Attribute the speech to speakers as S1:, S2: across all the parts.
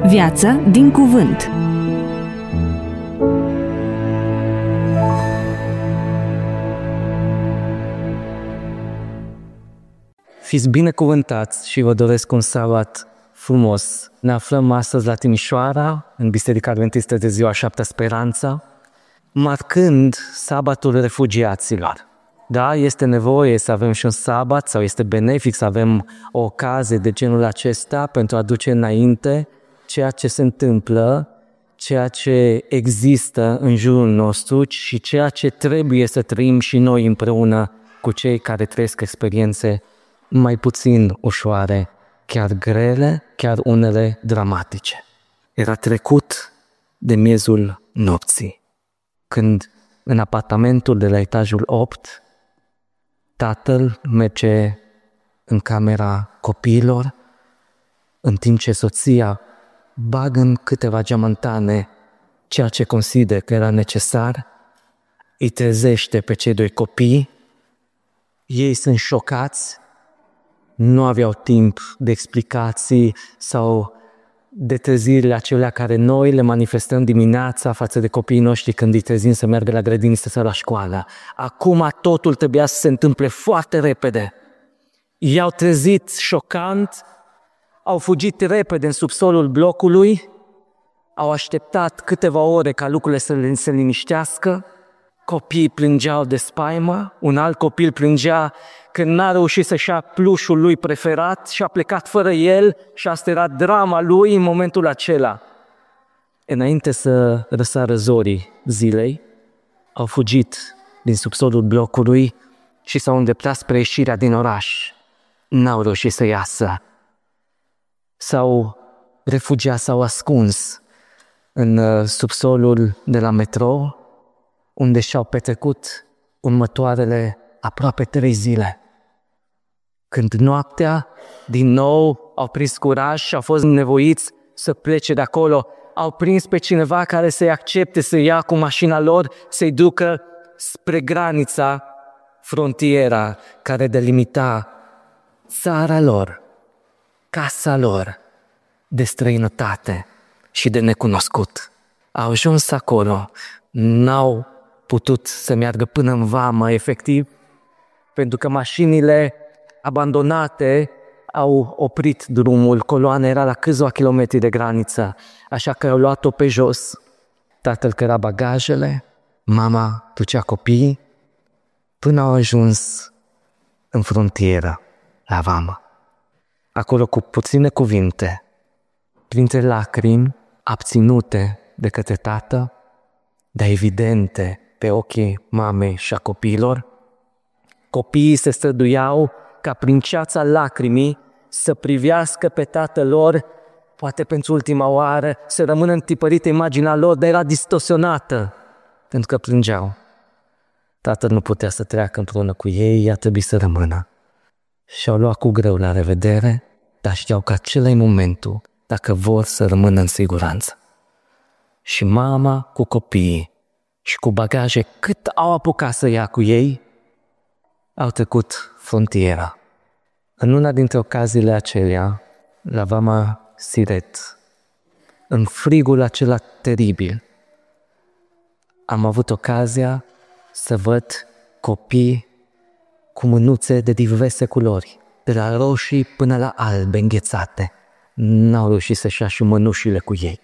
S1: Viață din cuvânt.
S2: Fiți binecuvântați și vă doresc un sabat frumos. Ne aflăm astăzi la Timișoara, în Biserica Adventistă de Ziua 7 Speranța, marcând sabatul refugiaților. Da, este nevoie să avem și un sabat sau este benefic să avem o ocazie de genul acesta pentru a duce înainte ceea ce se întâmplă, ceea ce există în jurul nostru și ceea ce trebuie să trăim și noi împreună cu cei care trăiesc experiențe mai puțin ușoare, chiar grele, chiar unele dramatice. Era trecut de miezul nopții, când în apartamentul de la etajul 8, tatăl merge în camera copiilor, în timp ce soția bagă în câteva geamantane ceea ce consideră că era necesar, îi trezește pe cei doi copii, ei sunt șocați, nu aveau timp de explicații sau de trezirile acelea care noi le manifestăm dimineața față de copiii noștri când îi trezim să meargă la grădini, să la școală. Acum totul trebuia să se întâmple foarte repede. I-au trezit șocant, au fugit repede în subsolul blocului, au așteptat câteva ore ca lucrurile să se liniștească, copiii plângeau de spaimă, un alt copil plângea că n-a reușit să-și ia plușul lui preferat și a plecat fără el și asta era drama lui în momentul acela. Înainte să răsară zorii zilei, au fugit din subsolul blocului și s-au îndreptat spre ieșirea din oraș. N-au reușit să iasă. S-au refugiat, s-au ascuns în subsolul de la metrou, unde și-au petrecut următoarele aproape 3 zile. Când noaptea, din nou, au prins curaj și au fost nevoiți să plece de acolo, au prins pe cineva care să-i accepte să ia cu mașina lor, să-i ducă spre granița, frontiera care delimita țara lor, casa lor de străinătate și de necunoscut. Au ajuns acolo, n-au putut să meargă până în vamă, efectiv, pentru că mașinile abandonate au oprit drumul, coloana era la câțiva kilometri de graniță, așa că au luat-o pe jos. Tatăl căra bagajele, mama ducea copiii, până au ajuns în frontieră, la vamă. Acolo, cu puține cuvinte, printre lacrimi abținute de către tată, dar evidente pe ochii mamei și a copiilor, copiii se străduiau ca prin ceața lacrimii să privească pe tatăl lor, poate pentru ultima oară, să rămână întipărită imaginea lor, dar era distorsionată, pentru că plângeau. Tatăl nu putea să treacă împreună cu ei, i-a trebuit să rămână. Și-au luat cu greu la revedere, dar știau că acela e momentul dacă vor să rămână în siguranță. Și mama cu copiii și cu bagaje cât au apucat să ia cu ei, au trecut frontiera. În una dintre ocaziile acelea, la vama Siret, în frigul acela teribil, am avut ocazia să văd copii cu mânuțe de diverse culori, de la roșii până la albe înghețate. N-au reușit să-și ia și mănușile cu ei.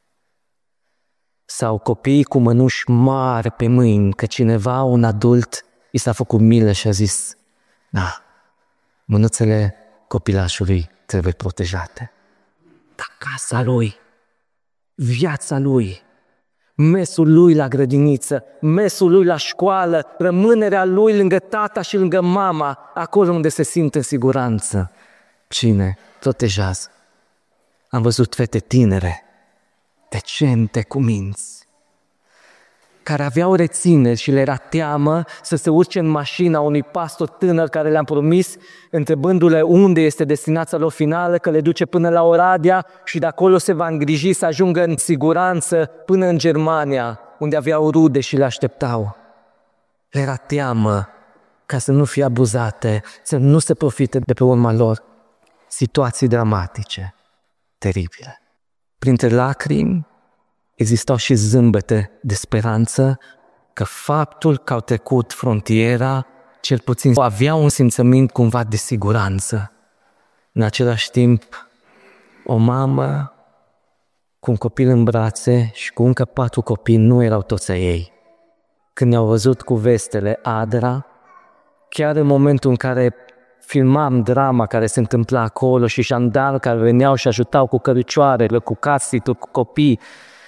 S2: Sau copiii cu mănuși mari pe mâini, că cineva, un adult, i s-a făcut milă și a zis: da, mânuțele copilașului trebuie protejate. Dar casa lui, viața lui, mesul lui la grădiniță, mesul lui la școală, rămânerea lui lângă tata și lângă mama, acolo unde se simte în siguranță. Cine protejează? Am văzut fete tinere, decente, cu minți, care aveau rețineri și le era teamă să se urce în mașina unui pastor tânăr care le-a promis, întrebându-le unde este destinația lor finală, că le duce până la Oradea și de acolo se va îngriji să ajungă în siguranță până în Germania, unde aveau rude și le așteptau. Le era teamă ca să nu fie abuzate, să nu se profite de pe urma lor. Situații dramatice, teribile. printre lacrimi, existau și zâmbete de speranță că faptul că au trecut frontiera, cel puțin avea un simțământ cumva de siguranță. În același timp, o mamă cu un copil în brațe și cu încă 4 copii nu erau toți ai ei. Când ne-au văzut cu vestele Adra, chiar în momentul în care filmam drama care se întâmpla acolo și jandarmi care veneau și ajutau cu căricioarele, cu casitul, cu copii,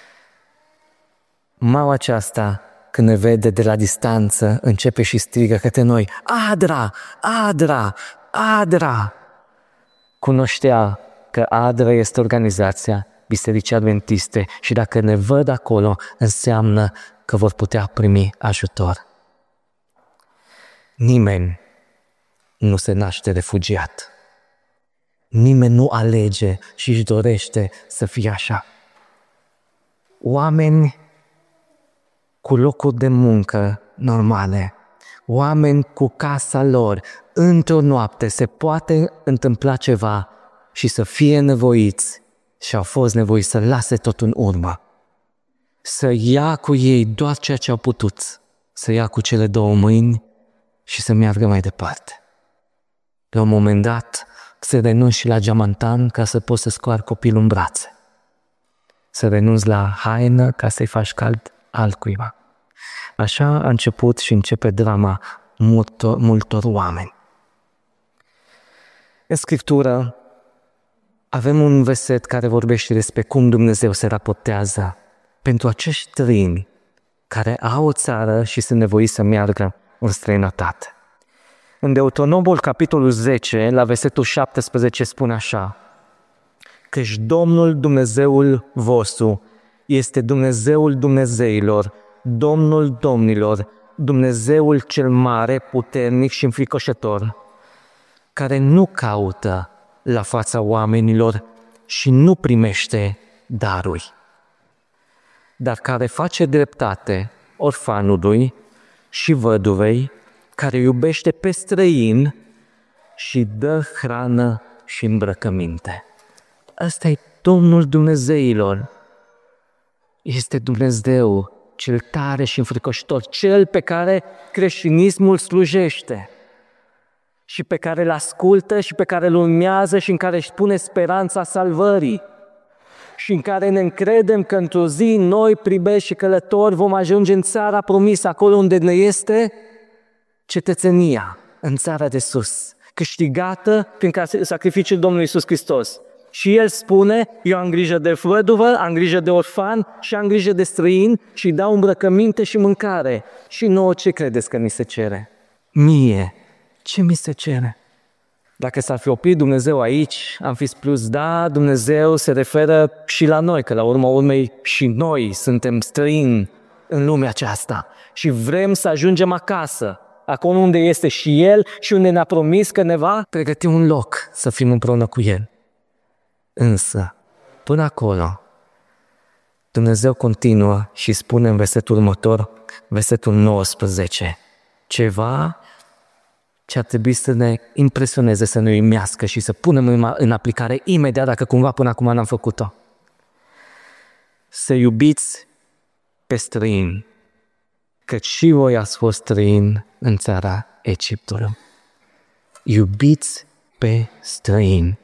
S2: mama aceasta, când ne vede de la distanță, începe și strigă către noi: Adra! Adra! Adra! Cunoștea că Adra este organizația Bisericii Adventiste și dacă ne văd acolo, înseamnă că vor putea primi ajutor. Nimeni nu se naște refugiat. Nimeni nu alege și își dorește să fie așa. Oameni cu locuri de muncă normale, oameni cu casa lor, într-o noapte se poate întâmpla ceva și să fie nevoiți și au fost nevoiți să lase tot în urmă, să ia cu ei doar ceea ce au putut, să ia cu cele 2 mâini și să meargă mai departe. La un moment dat, să renunți și la geamantan ca să poți să scoari copilul în brațe, să renunți la haină ca să-i faci cald altcuiva. Așa a început și începe drama multor oameni. În Scriptură avem un verset care vorbește despre cum Dumnezeu se raportează pentru acești străini care au o țară și sunt nevoiți să meargă în străinătate. În Deuteronomul, capitolul 10, la versetul 17, spune așa: Căci Domnul Dumnezeul vostru este Dumnezeul Dumnezeilor, Domnul domnilor, Dumnezeul cel mare, puternic și înfricoșător, care nu caută la fața oamenilor și nu primește daruri, dar care face dreptate orfanului și văduvei, care iubește pe străin și dă hrană și îmbrăcăminte. Ăsta e Domnul Dumnezeilor. Este Dumnezeu cel tare și înfricoșător, cel pe care creștinismul slujește și pe care îl ascultă și pe care îl urmează și în care își pune speranța salvării și în care ne încredem că într-o zi noi, pribeși și călători, vom ajunge în țara promisă, acolo unde ne este cetățenia, în țara de sus, câștigată prin sacrificiul Domnului Iisus Hristos. Și El spune: eu am grijă de văduvă, am grijă de orfan și am grijă de străin și dau îmbrăcăminte și mâncare. Și nouă ce credeți că ni se cere? Mie, ce mi se cere? Dacă s-ar fi oprit Dumnezeu aici, am fi spus: da, Dumnezeu se referă și la noi, că la urma urmei și noi suntem străini în lumea aceasta și vrem să ajungem acasă, acolo unde este și El și unde ne-a promis că ne va pregăti un loc să fim împreună cu El. Însă, până acolo, Dumnezeu continuă și spune în versetul următor, versetul 19, ceva ce ar trebui să ne impresioneze, să ne uimească și să punem în aplicare imediat, dacă cumva până acum n-am făcut-o. Să iubiți pe străini, căci și voi ați fost străini în țara Egiptului. Iubiți pe străini.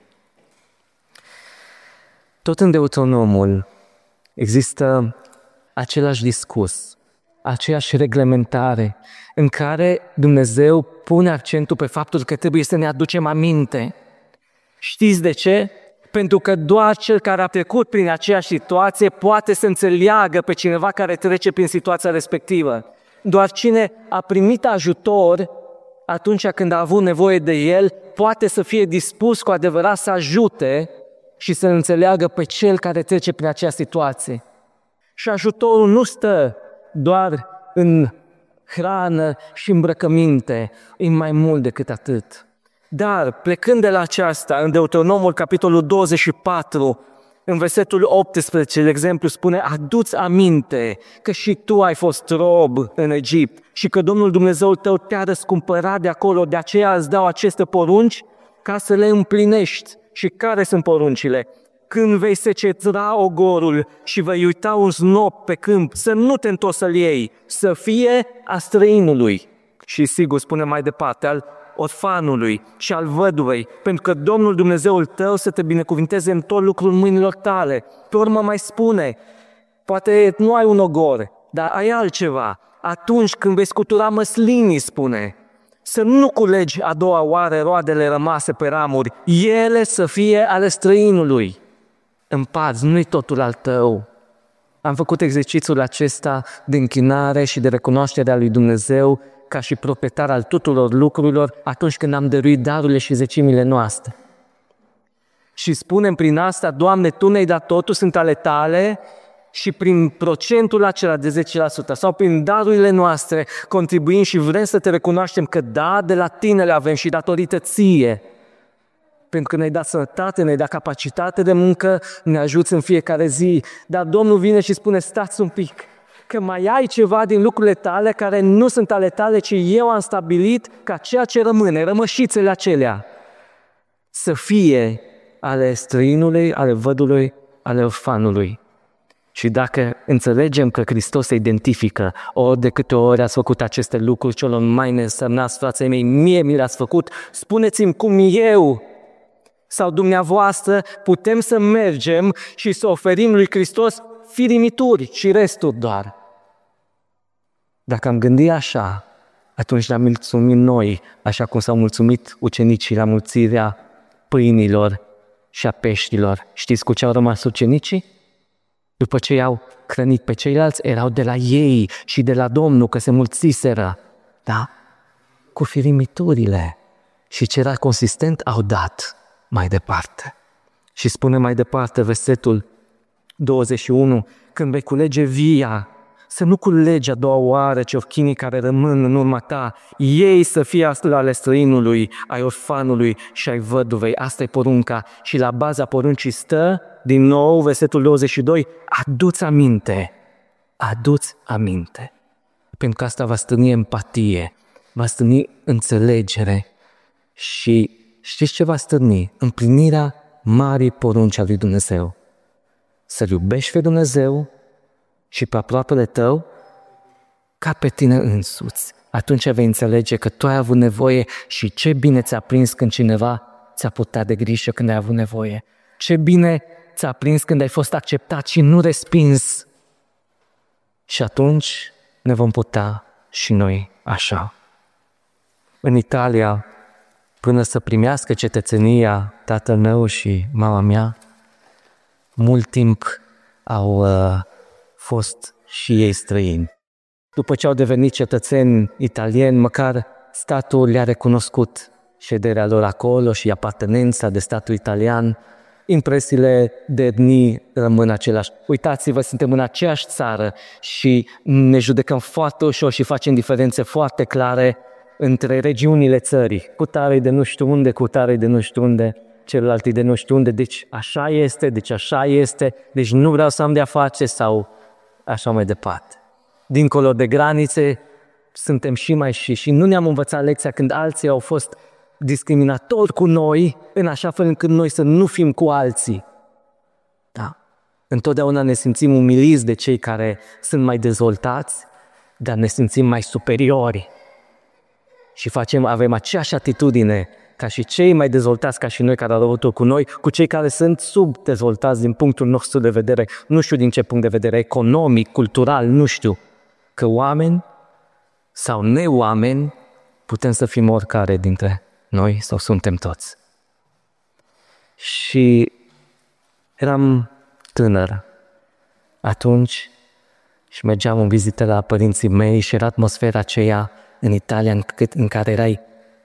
S2: Tot în Deuteronomul există același discurs, aceeași reglementare în care Dumnezeu pune accentul pe faptul că trebuie să ne aducem aminte. Știți de ce? Pentru că doar cel care a trecut prin aceeași situație poate să înțeleagă pe cineva care trece prin situația respectivă. Doar cine a primit ajutor atunci când a avut nevoie de el poate să fie dispus cu adevărat să ajute și să înțeleagă pe cel care trece prin acea situație. Și ajutorul nu stă doar în hrană și îmbrăcăminte, e mai mult decât atât. Dar, plecând de la aceasta, în Deuteronomul, capitolul 24, în versetul 18, de exemplu, spune: adu-ți aminte că și tu ai fost rob în Egipt și că Domnul Dumnezeul tău te-a răscumpărat de acolo, de aceea îți dau aceste porunci ca să le împlinești. Și care sunt poruncile? când vei secetra ogorul și vei uita un snop pe câmp, să nu te întorci să-l iei, să fie a străinului. Și sigur, spune mai departe, al orfanului și al văduvei, pentru că Domnul Dumnezeul tău să te binecuvinteze în tot lucrul mâinilor tale. Pe urmă mai spune, poate nu ai un ogor, dar ai altceva. Atunci când vei scutura măslinii, spune, să nu culegi a doua oară roadele rămase pe ramuri, ele să fie ale străinului. Împarți, nu-i totul al tău. Am făcut exercițiul acesta de închinare și de recunoaștere a lui Dumnezeu ca și proprietar al tuturor lucrurilor atunci când am dăruit darurile și zecimile noastre. Și spunem prin asta, Doamne, Tu ne-ai dat totul, sunt ale Tale, și prin procentul acela de 10% sau prin darurile noastre contribuim și vrem să Te recunoaștem că da, de la Tine le avem și datorită Ție. Pentru că ne-ai dat sănătate, ne-ai dat capacitate de muncă, ne ajuți în fiecare zi. Dar Domnul vine și spune, stați un pic, că mai ai ceva din lucrurile tale care nu sunt ale tale, ci eu am stabilit ca ceea ce rămâne, rămășițele acelea, să fie ale străinului, ale vădului, ale orfanului. Și dacă înțelegem că Hristos se identifică, ori de câte ori ați făcut aceste lucruri celor mai neînsemnați, frații mei, mie mi le-ați făcut, spuneți-mi cum eu sau dumneavoastră putem să mergem și să oferim lui Hristos firimituri și restul doar. Dacă am gândit așa, atunci ne-am mulțumit noi, așa cum s-au mulțumit ucenicii la mulțirea pâinilor și a peștilor. Știți cu ce au rămas ucenicii? După ce i-au hrănit pe ceilalți, erau de la ei și de la Domnul, că se mulțiseră, da? Cu firimiturile. Și ce era consistent, au dat mai departe. Și spune mai departe versetul 21, când vei culege via, să nu culegi a doua oară ciorchinii care rămân în urma ta, ei să fie ale străinului, ai orfanului și ai văduvei. Asta e porunca. Și la baza poruncii stă, din nou, versetul 22, adu-ți aminte. Pentru că asta va stârni empatie, va stârni înțelegere și știți ce va stârni? Împlinirea marii porunci a lui Dumnezeu. Să-L iubești pe Dumnezeu și pe aproapele tău ca pe tine însuți. Atunci vei înțelege că tu ai avut nevoie și ce bine ți-a prins când cineva ți-a purtat de grijă când ai avut nevoie. Ce bine ți-a prins când ai fost acceptat și nu respins. Și atunci ne vom putea și noi așa. În Italia, până să primească cetățenia tatăl meu și mama mea, mult timp au fost și ei străini. După ce au devenit cetățeni italieni, măcar statul le-a recunoscut șederea lor acolo și apartenența de statul italian. Impresiile de etnii rămân aceleași. Uitați-vă, suntem în aceeași țară și ne judecăm foarte ușor și facem diferențe foarte clare între regiunile țării. Cu tare de nu știu unde, cu tare de nu știu unde, celălalt de nu știu unde, deci așa este, deci nu vreau să am de-a face sau așa mai departe. Dincolo de granițe suntem și mai și nu ne-am învățat lecția când alții au fost discriminatori cu noi, în așa fel încât noi să nu fim cu alții. Da. Întotdeauna ne simțim umiliți de cei care sunt mai dezvoltați, dar ne simțim mai superiori. Și avem aceeași atitudine ca și cei mai dezvoltați ca și noi care au avut cu noi, cu cei care sunt subdezvoltați din punctul nostru de vedere, nu știu din ce punct de vedere, economic, cultural, nu știu. Că oameni sau neoameni putem să fim oricare dintre noi sau suntem toți. Și eram tânăr atunci și mergeam în vizită la părinții mei și era atmosfera aceea în Italia în care erai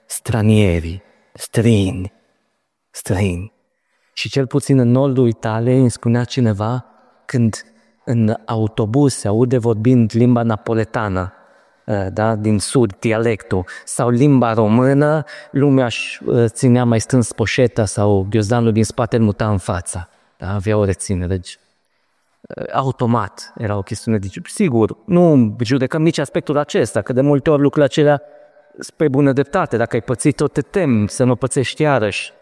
S2: străini. Și cel puțin în nordul Italiei îmi spunea cineva, când în autobuz se aude vorbind limba napoletană, da, din sud, dialectul, sau limba română, lumea își ținea mai strâns poșeta sau ghiozdanul din spate îl muta în fața. Da, avea o reținere. Deci, automat era o chestiune. Sigur, nu judecăm nici aspectul acesta, că de multe ori lucrurile acelea spre bună dreptate. Dacă ai pățit-o, te temi să nu pățești iarăși.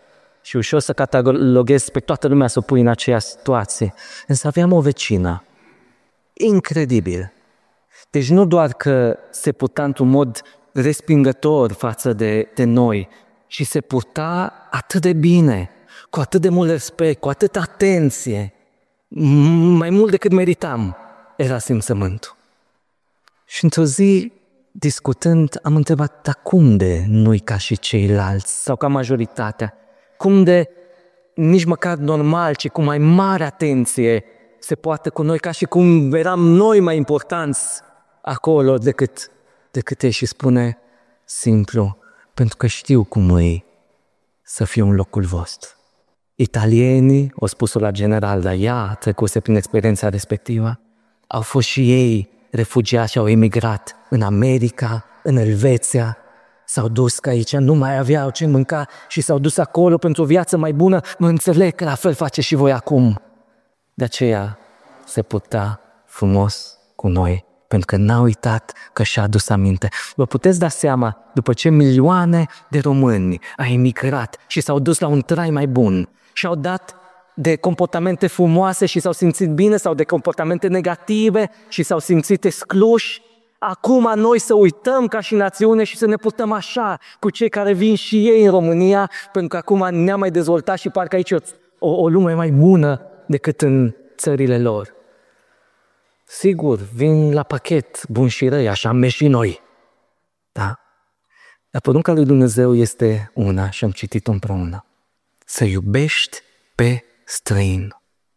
S2: și ușor să cataloghezi pe toată lumea să o pui în aceeași situație. Însă aveam o vecină, incredibil. Deci nu doar că se purta într-un mod respingător față de noi, ci se purta atât de bine, cu atât de mult respect, cu atât atenție, mai mult decât meritam, era simțământul. Și într-o zi, discutând, am întrebat, dar cum de nu-i ca și ceilalți, sau ca majoritatea? Cum de nici măcar normal, ci cu mai mare atenție se poate cu noi, ca și cum eram noi mai importanți acolo decât ei? Și spune simplu, pentru că știu cum e să fiu în locul vostru. Italienii, au spus-o la general, dar ea trecuse prin experiența respectivă, au fost și ei refugiați și au emigrat în America, în Elveția, s-au dus că aici nu mai aveau ce mânca și s-au dus acolo pentru o viață mai bună. Mă înțeleg că la fel face și voi acum. De aceea se purta frumos cu noi, pentru că n-a uitat că și-a adus aminte. Vă puteți da seama, după ce milioane de români au emigrat și s-au dus la un trai mai bun și au dat de comportamente frumoase și s-au simțit bine sau de comportamente negative și s-au simțit excluși, acum noi să uităm ca și națiune și să ne purtăm așa cu cei care vin și ei în România, pentru că acum ne-am mai dezvoltat și parcă aici o lume mai bună decât în țările lor. Sigur, vin la pachet bun și răi, așa am mers și noi. Da? Dar porunca lui Dumnezeu este una și am citit-o împreună. Să iubești pe străin.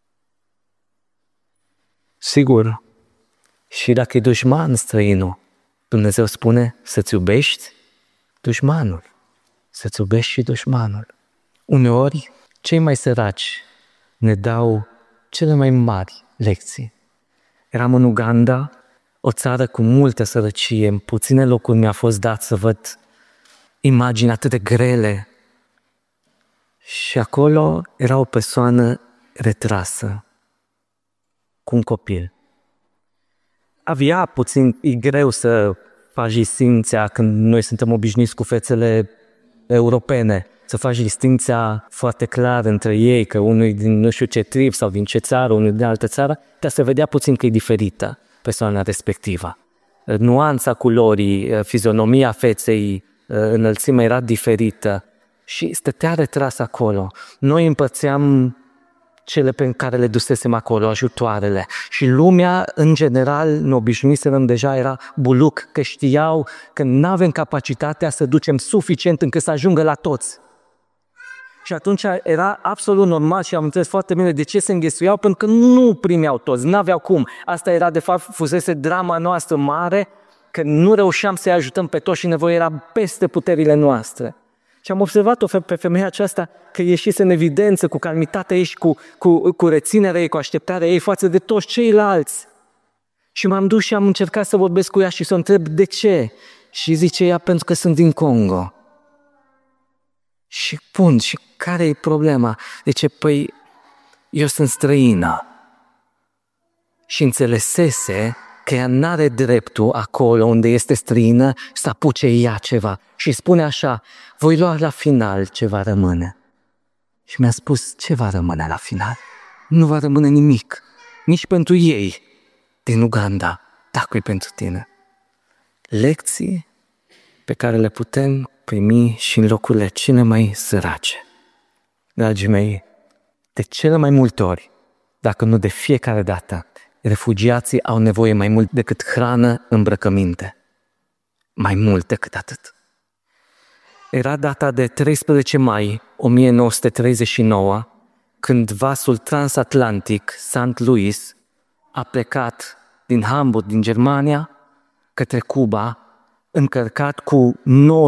S2: Sigur, și dacă e dușman străinul, Dumnezeu spune să-ți iubești dușmanul. Să-ți iubești și dușmanul. Uneori, cei mai săraci ne dau cele mai mari lecții. Eram în Uganda, o țară cu multă sărăcie. În puține locuri mi-a fost dat să văd imagini atât de grele. Și acolo era o persoană retrasă, cu un copil. Avea puțin, e greu să faci distinția când noi suntem obișnuiți cu fețele europene, să faci distinția foarte clar între ei, că unul din nu știu ce trib sau din ce țară, unul din altă țară, dar se vedea puțin că e diferită persoana respectivă. Nuanța culorii, fizionomia feței, înălțimea era diferită și stătea retras acolo. Noi împărțeam cele pe care le dusesem acolo, ajutoarele. Și lumea, în general, ne obișnuiserăm deja, era buluc, că știau că nu avem capacitatea să ducem suficient încât să ajungă la toți. Și atunci era absolut normal și am înțeles foarte bine de ce se înghesuiau, pentru că nu primeau toți, n-aveau cum. Asta era, de fapt, fusese drama noastră mare, că nu reușeam să-i ajutăm pe toți și nevoia era peste puterile noastre. Și am observat-o pe femeia aceasta că ieșise în evidență cu calmitatea ei și cu reținerea ei, cu așteptarea ei față de toți ceilalți. Și m-am dus și am încercat să vorbesc cu ea și să o întreb de ce. Și zice ea, pentru că sunt din Congo. Și și care e problema? Zice, păi, eu sunt străină. Și înțelesese că ea n-are dreptul acolo unde este străină să apuce ea ceva. Și spune așa, voi lua la final ce va rămâne. Și mi-a spus, ce va rămâne la final? Nu va rămâne nimic, nici pentru ei din Uganda, dacă e pentru tine. Lecții pe care le putem primi și în locurile cele mai sărace. Dragii mei, de cele mai multe ori, dacă nu de fiecare dată, refugiații au nevoie mai mult decât hrană, îmbrăcăminte. Mai mult decât atât. Era data de 13 mai 1939, când vasul transatlantic St. Louis a plecat din Hamburg, din Germania, către Cuba, încărcat cu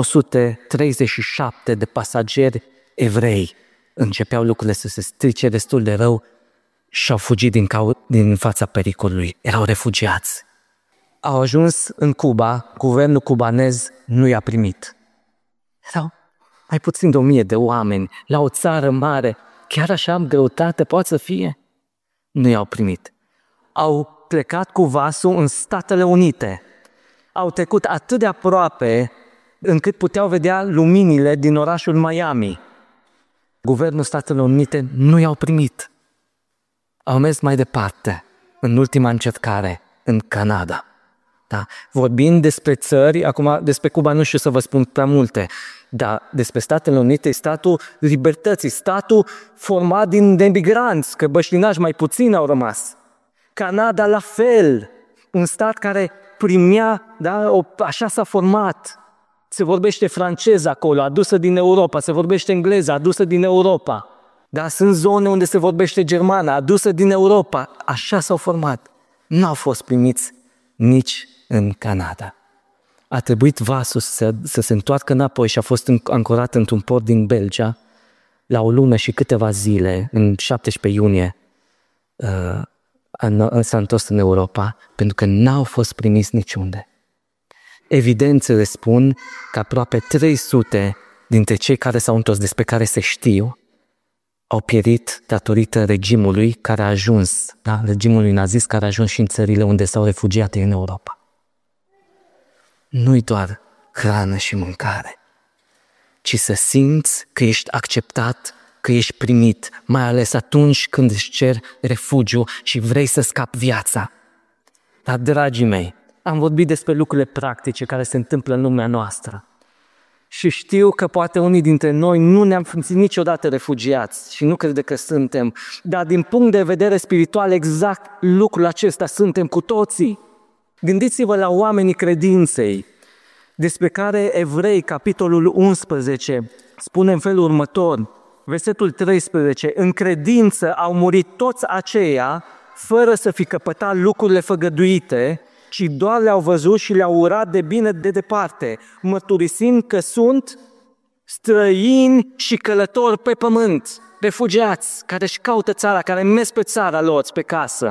S2: 937 de pasageri evrei. Începeau lucrurile să se strice destul de rău și au fugit din fața pericolului. Erau refugiați. Au ajuns în Cuba, guvernul cubanez nu i-a primit. Erau mai puțin de 1000 de oameni, la o țară mare, chiar așa am greutate poate să fie? Nu i-au primit. Au plecat cu vasul în Statele Unite. Au trecut atât de aproape încât puteau vedea luminile din orașul Miami. Guvernul Statelor Unite nu i-au primit. Au mers mai departe, în ultima încercare, în Canada. Da? Vorbind despre țări, acum despre Cuba nu știu să vă spun prea multe, dar despre Statele Unite, statul libertății, statul format din emigranți, că băștinași mai puțini au rămas. Canada la fel, un stat care primea, da, așa s-a format. Se vorbește franceză acolo, adusă din Europa, se vorbește engleză, adusă din Europa. Da, sunt zone unde se vorbește germană, adusă din Europa. Așa s-au format. Nu au fost primiți nici în Canada. A trebuit vasul să se întoarcă înapoi și a fost ancorat într-un port din Belgia la o lună și câteva zile, în 17 iunie, s-a întors în Europa, pentru că n-au fost primiți niciunde. Evidențele spun că aproape 300 dintre cei care s-au întors, despre care se știu, au pierit datorită regimului care a ajuns, da? Regimului nazist care a ajuns și în țările unde s-au refugiat în Europa. Nu-i doar hrană și mâncare, ci să simți că ești acceptat, că ești primit, mai ales atunci când îți ceri refugiu și vrei să scapi viața. Dar, dragii mei, am vorbit despre lucrurile practice care se întâmplă în lumea noastră. Și știu că poate unii dintre noi nu ne-am simțit niciodată refugiați și nu cred că suntem, dar din punct de vedere spiritual exact lucrul acesta suntem cu toții. Gândiți-vă la oamenii credinței, despre care Evrei, capitolul 11, spune în felul următor, versetul 13, în credință au murit toți aceia fără să fi căpătat lucrurile făgăduite, ci doar le-au văzut și le-au urat de bine de departe, mărturisind că sunt străini și călători pe pământ, refugiați, care își caută țara, care merg pe țara lor, pe casă.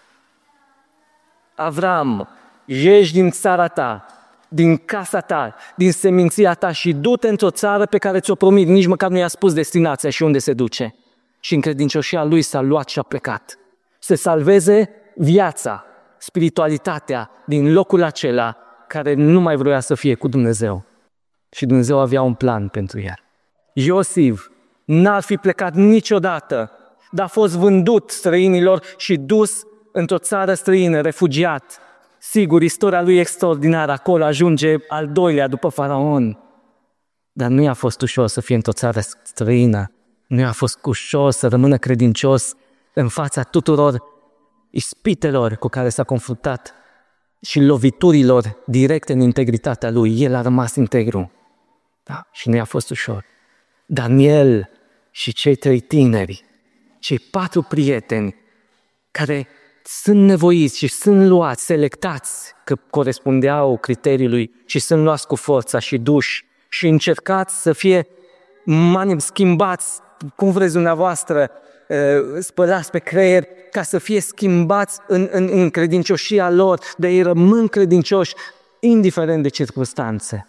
S2: Avram, ieși din țara ta, din casa ta, din seminția ta și du-te într-o țară pe care ți-o promit, nici măcar nu i-a spus destinația și unde se duce. Și în credincioșia lui s-a luat și a plecat. Să salveze viața, spiritualitatea din locul acela care nu mai vrea să fie cu Dumnezeu. Și Dumnezeu avea un plan pentru el. Iosif n-ar fi plecat niciodată, dar a fost vândut străinilor și dus într-o țară străină, refugiat. Sigur, istoria lui e extraordinară, acolo ajunge al doilea după Faraon. Dar nu i-a fost ușor să fie într-o țară străină, nu i-a fost ușor să rămână credincios în fața tuturor ispitelor cu care s-a confruntat și loviturilor directe în integritatea lui. El a rămas integru. Da? Și nu i-a fost ușor. Daniel și cei 3 tineri, cei 4 prieteni care sunt nevoiți și sunt luați, selectați, că corespundeau criteriului și sunt luați cu forța și duși și încercați să fie schimbați, cum vreți dumneavoastră, spălați pe creier, ca să fie schimbați în credincioșia lor, de ei rămân credincioși, indiferent de circunstanțe.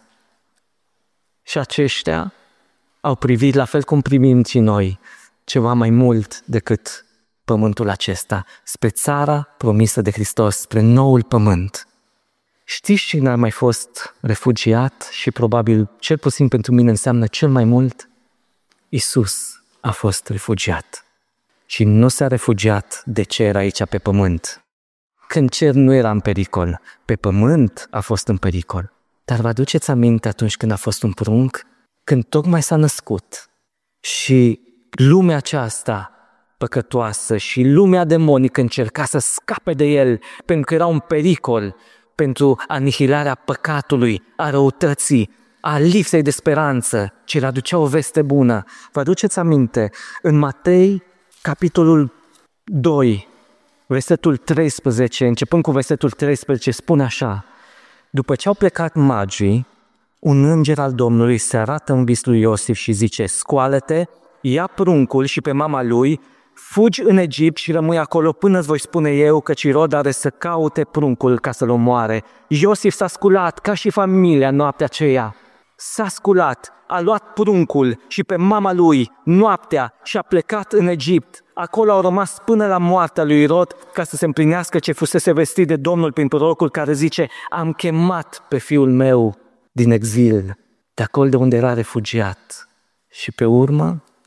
S2: Și aceștia au privit, la fel cum primim și noi, ceva mai mult decât pământul acesta, spre țara promisă de Hristos, spre noul pământ. Știți cine a mai fost refugiat și probabil, cel puțin pentru mine, înseamnă cel mai mult? Iisus a fost refugiat. Și nu s-a refugiat de ce era aici pe pământ. Când cer nu era în pericol, pe pământ a fost în pericol. Dar vă aduceți aminte atunci când a fost un prunc? Când tocmai s-a născut și lumea aceasta păcătoasă și lumea demonică încerca să scape de el pentru că era un pericol pentru anihilarea păcatului, a răutății, a lipsei de speranță, ce le aducea o veste bună. Vă aduceți aminte? În Matei, capitolul 2, versetul 13, începând cu versetul 13, spune așa: după ce au plecat magii, un înger al Domnului se arată în vis lui Iosif și zice: scoală-te, ia pruncul și pe mama lui, fugi în Egipt și rămâi acolo până îți voi spune eu, căci Irod are să caute pruncul ca să-l omoare. Iosif s-a sculat ca și familia noaptea aceea. S-a sculat, a luat pruncul și pe mama lui noaptea și a plecat în Egipt. Acolo au rămas până la moartea lui Irod, ca să se împlinească ce fusese vestit de Domnul prin prorocul care zice: am chemat pe fiul meu din exil, de acolo de unde era refugiat. Și pe urmă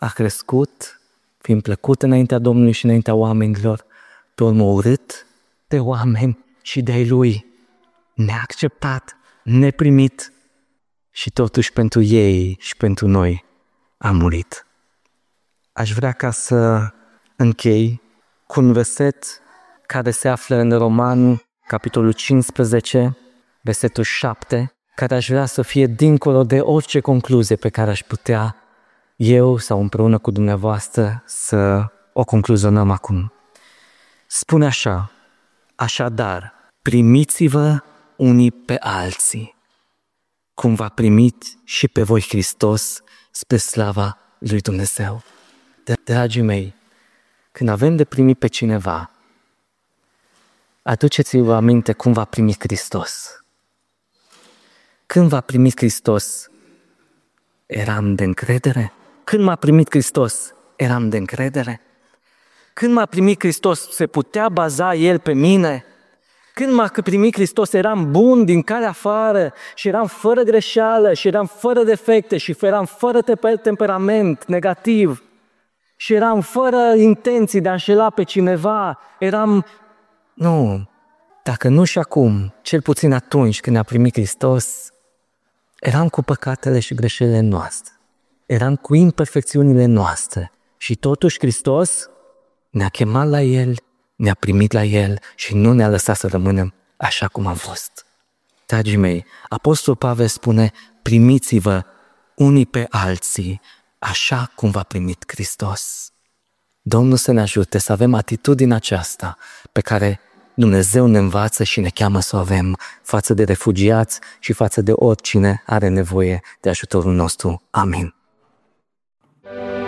S2: a crescut, fiind plăcut înaintea Domnului și înaintea oamenilor, pe urmă urât de oameni și de-ai lui, neacceptat, neprimit și totuși pentru ei și pentru noi a murit. Aș vrea ca să închei cu un verset care se află în Roman, capitolul 15, versetul 7, care aș vrea să fie dincolo de orice concluzie pe care aș putea eu sau împreună cu dumneavoastră să o concluzionăm acum. Spune așa: așadar, primiți-vă unii pe alții, cum v-a primit și pe voi Hristos spre slava lui Dumnezeu. Dragii mei, când avem de primit pe cineva, aduceți-vă aminte cum v-a primit Hristos. Când v-a primit Hristos, eram de încredere? Când m-a primit Hristos, eram de încredere? Când m-a primit Hristos, se putea baza El pe mine? Când m-a primit Hristos, eram bun din care afară și eram fără greșeală și eram fără defecte și eram fără temperament negativ și eram fără intenții de a înșela pe cineva. Nu, dacă nu și acum, cel puțin atunci când ne-a primit Hristos, eram cu păcatele și greșelile noastre, eram cu imperfecțiunile noastre și totuși Hristos ne-a chemat la El, ne-a primit la El și nu ne-a lăsat să rămânem așa cum am fost. Dragii mei, Apostolul Pavel spune: primiți-vă unii pe alții așa cum v-a primit Hristos. Domnul să ne ajute să avem atitudinea aceasta pe care Dumnezeu ne învață și ne cheamă să o avem față de refugiați și față de oricine are nevoie de ajutorul nostru. Amin.